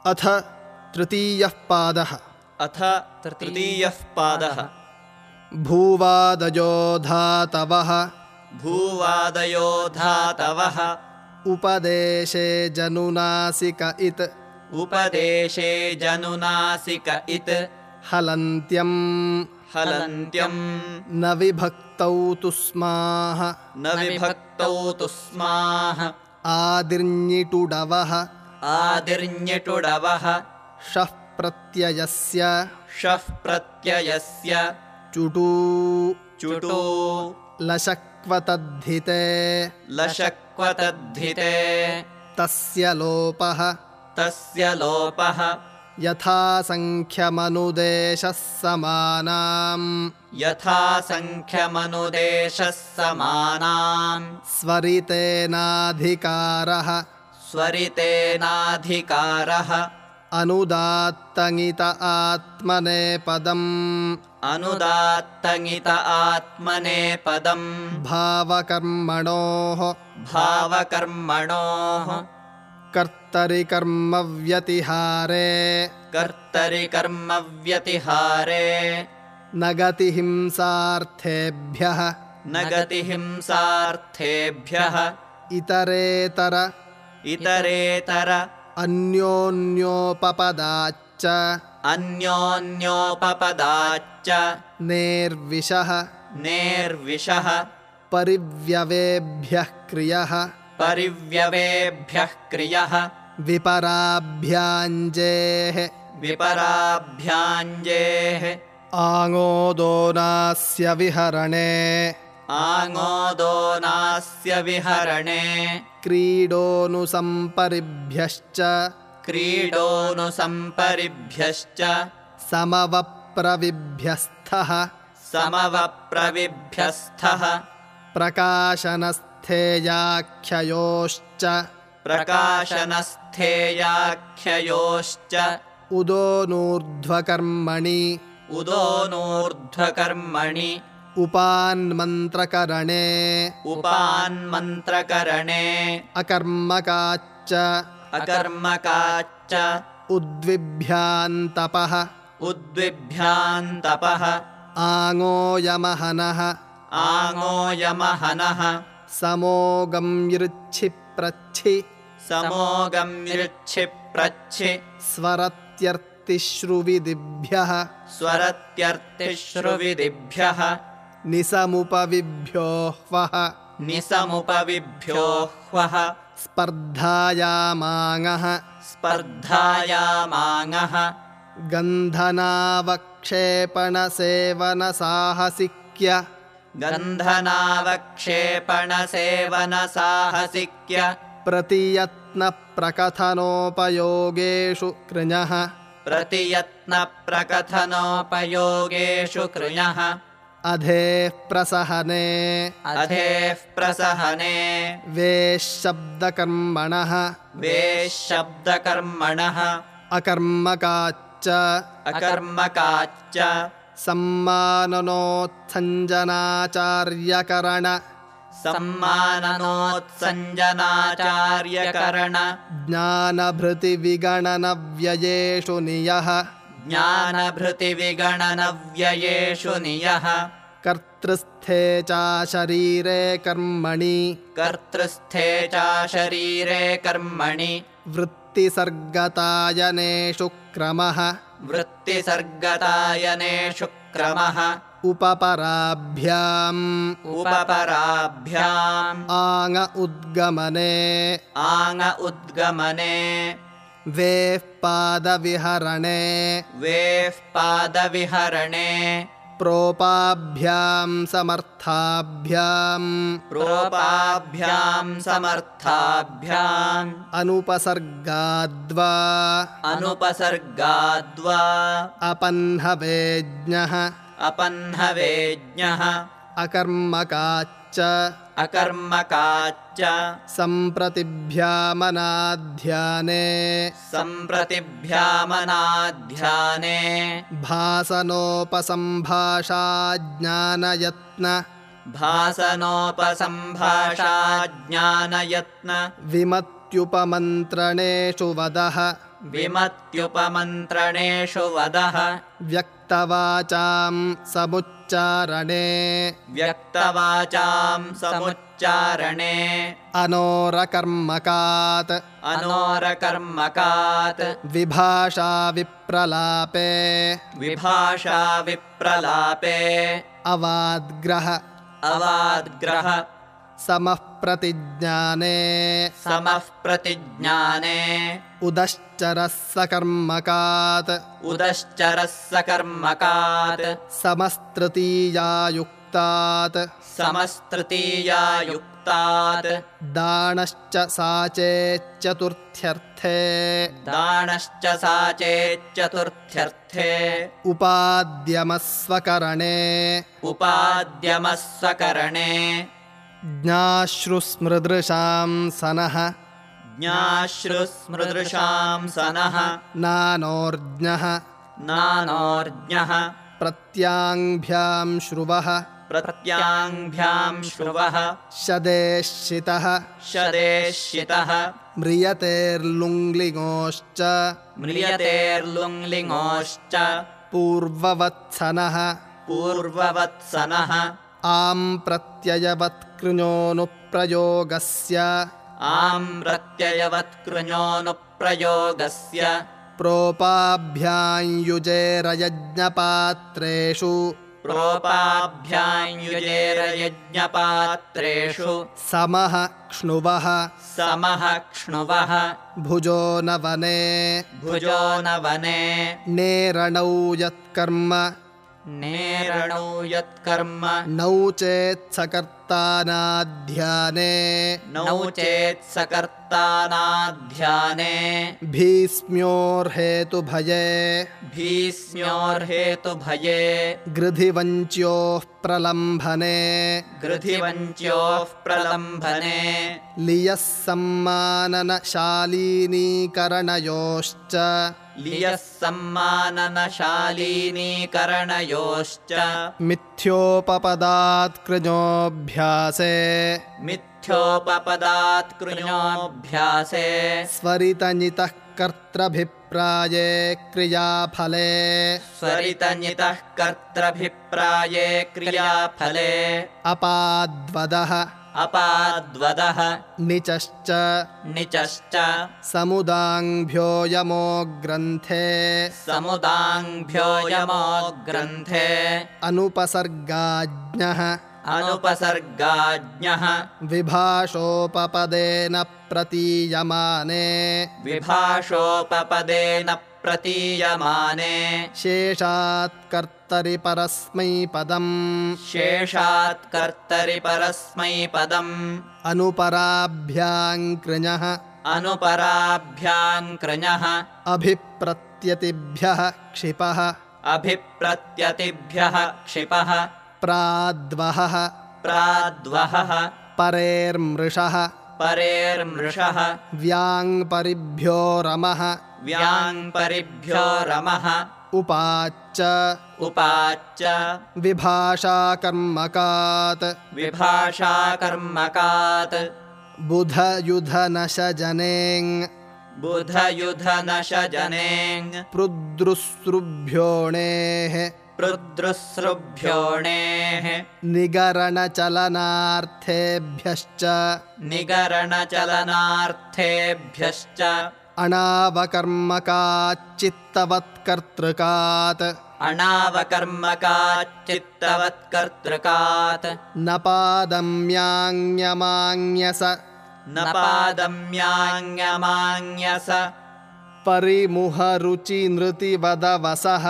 अथ तृतीयः पादः। अथ तृतीयः पादः। भूवादयो धातवः। भूवादयो धातवः। उपदेशे जनुनासिक इत्। उपदेशे जनुनासिक इत्। हलन्त्यम्। हलन्त्यम्। न विभक्तौ तुस्माः। न विभक्तौ तुस्माः। आदिर्ञिटुडवः। आदिर्ञिटुडवः। शः प्रत्ययस्य। शः प्रत्ययस्य। चुटू। चुटू। लशक्वतद्धिते। लशक्वतद्धिते। तस्य लोपः। तस्य लोपः। यथासङ्ख्यमनुदेशः समानाम्। यथासङ्ख्यमनुदेशः समानाम्। स्वरितेनाधिकारः। स्वरितेनाधिकारः। अनुदात्तङित आत्मनेपदम्। अनुदात्तङित आत्मनेपदम्। भावकर्मणोः। भावकर्मणोः। कर्तरिकर्मव्यतिहारे। कर्तरिकर्मव्यतिहारे। न गतिहिंसार्थेभ्यः। न गतिहिंसार्थेभ्यः। इतरेतर। इतरेतर। अन्योन्योपपदाच्च। अन्योन्योपपदाच्च। नेर्विषः। नेर्विषः। परिव्यवेभ्यः क्रियः। परिव्यवेभ्यः क्रियः। विपराभ्याञ्जेः। विपराभ्याञ्जेः। आङोदो नास्य विहरणे। आङोदो नास्य विहरणे। क्रीडोऽनुसम्परिभ्यश्च। क्रीडोऽनुसम्परिभ्यश्च। समवप्रविभ्यस्थः। समवप्रविभ्यस्थः। प्रकाशनस्थेयाख्ययोश्च। प्रकाशनस्थेयाख्ययोश्च। उदोनूर्ध्वकर्मणि। उदोनूर्ध्वकर्मणि। उपान्मन्त्रकरणे। उपान्मन्त्रकरणे। अकर्मकाच्च। अकर्मकाच्च। उद्विभ्यान्तपः। उद्विभ्यान्तपः। आङोयमहनः। आङोयमहनः। समोगम्यृच्छिप्रच्छि। समोगम्यृच्छिप्रच्छि। स्वरत्यर्तिश्रुविदिभ्यः। स्वरत्यर्तिश्रुविदिभ्यः। निसमुपविभ्योऽह्वः। निसमुपविभ्योऽह्वः। स्पर्धायामाङः। स्पर्धायामाङः। गन्धनावक्षेपणसेवनसाहसिक्य। गन्धनावक्षेपणसेवनसाहसिक्य। प्रतियत्नप्रकथनोपयोगेषु कृञः। प्रतियत्नप्रकथनोपयोगेषु कृञः। अधेः प्रसहने। अधेः प्रसहने। वेश्शब्दकर्मणः। वेश्शब्दकर्मणः। अकर्मकाच्च। अकर्मकाच्च। सम्माननोत्सञ्जनाचार्यकरण। सम्माननोत्सञ्जनाचार्यकरण। ज्ञानभृतिविगणनव्ययेषु नियः। ज्ञानभृतिविगणनव्ययेषु नियः। कर्तृस्थे चाशरीरे कर्मणि। कर्तृस्थे चाशरीरे कर्मणि। वृत्तिसर्गतायनेषु क्रमः। वृत्तिसर्गतायनेषु क्रमः। उपपराभ्याम्। उपपराभ्याम्। आङ उद्गमने। आङ उद्गमने। वेः पादविहरणे। वेः पादविहरणे। प्रोपाभ्याम् समर्थाभ्याम्। प्रोपाभ्याम् समर्थाभ्याम्। अनुपसर्गाद्वा। अनुपसर्गाद्वा। अपह्नवेज्ञः। अपह्नवेज्ञः। अकर्मकाच्च। अकर्मकाच्च। सम्प्रतिभ्यामनाध्याने। सम्प्रतिभ्यामनाध्याने। भासनोपसम्भाषाज्ञानयत्न। भासनोपसम्भाषाज्ञानयत्न। विमत्युपमन्त्रणेषु वदः। विमत्युपमन्त्रणेषु वदः व्यक्तवाचां समुच्चारणे व्यक्तवाचां समुच्चारणे अनोरकर्मकात् अनोरकर्मकात् विभाषा विप्रलापे विभाषा विप्रलापे अवाद्ग्रह अवाद्ग्रह समः प्रतिज्ञाने समः प्रतिज्ञाने उदश्चरः सकर्मकात् उदश्चरः सकर्मकात् समस्तृतीयायुक्तात् समस्तृतीयायुक्तात् दानश्च साचेच्चतुर्थ्यर्थे दानश्च साचेच्चतुर्थ्यर्थे उपाद्यमस्वकरणे उपाद्यमस्वकरणे ज्ञाश्रुस्मृदृशां सनः ज्ञाश्रुस्मृदृशां सनः नानोर्ज्ञः नानोर्ज्ञः प्रत्याङ्भ्यां श्रुवः प्रत्याङ्भ्यां श्रुवः शदेशितः शदेशितः म्रियतेर्लुङ्लिङोश्च म्रियतेर्लुङ्लिङोश्च पूर्ववत्सनः पूर्ववत्सनः आं प्रत्ययवत्कृञोऽनुप्रयोगस्य आं प्रत्ययवत्कृञोऽनुप्रयोगस्य प्रोपाभ्यां युजेरयज्ञपात्रेषु प्रोपाभ्याञ्युजेरयज्ञपात्रेषु समः क्ष्णुवः समः क्ष्णुवः भुजो न वने भुजो न वने नेरणौ यत्कर्म नेरणौ यत्कर्म नौ चेत्सकर्तानाध्याने नौ चेत्सकर्तानाध्याने भीष्म्योर्हेतुभये भीष्म्योर्हेतुभये गृधिवञ्च्योः प्रलम्भने गृधिवञ्च्योः प्रलम्भने लियः सम्माननशालीनीकरणयोश्च लियः सम्माननशालीनीकरणयोश्च मिथ्योपपदात् कृञोऽभ्यासे मिथ्योपपदात् कृञोऽभ्यासे स्वरितनितः कर्तृभिप्राये क्रियाफले स्वरितनितः कर्तृभिप्राये क्रियाफले अपाद्वदः अपाद्वदः निचश्च निचश्च समुदाङ्भ्यो यमो ग्रन्थे समुदाङ्भ्यो यमो ग्रन्थे अनुपसर्गाज्ञः अनुपसर्गाज्ञः विभाषोपपदेन प्रतीयमाने विभाषोपपदेन प्रतीयमाने शेषात् कर्तरि परस्मैपदम् शेषात् कर्तरि परस्मैपदम् अनुपराभ्यां कृञः अनुपराभ्यां कृञः अभिप्रत्यतिभ्यः क्षिपः अभिप्रत्यतिभ्यः क्षिपः प्राद्वहः प्राद्वहः परेर्मृषः परेर्मृषः व्याङ्परिभ्यो रमः व्याङ्परिभ्यो रमः उपाच्च उपाच्च विभाषाकर्मकात् विभाषाकर्मकात् बुधयुधनशजनेङ् बुधयुधनशजनेङ् पृद्रुसृभ्योणेः पृद्रुसृभ्योणेः निगरणचलनार्थेभ्यश्च निगरणचलनार्थेभ्यश्च अणावकर्मकाच्चित्तवत्कर्तृकात् अणावकर्मकाच्चित्तवत्कर्तृकात् नपादम्याङ्यमाङ्यस नपादम्याङ्यमाङ्यस परिमुहरुचिनृतिवदवसः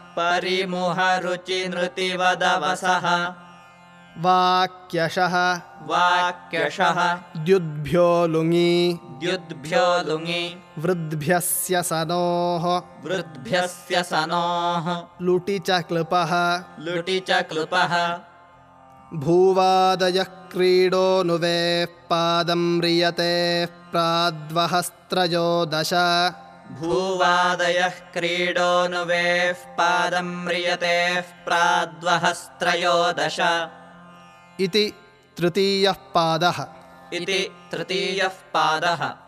परिमुहरुचिनृतिवदवसः वाक्यशः वाक्यशः द्युद्भ्यो लुङि द्युद्भ्यो लुङि वृद्भ्यस्य सनोः वृद्भ्यस्य सनोः लुटि च क्लृपः लुटि च क्लृपः भूवादयः क्रीडोऽनुवेः पादं म्रियतेः प्राद्वहस्त्रयोदश भूवादयः क्रीडोऽनुवेः पादं म्रियतेः प्राद्वहस्त्रयोदश इति तृतीयः पादः इति तृतीयः पादः।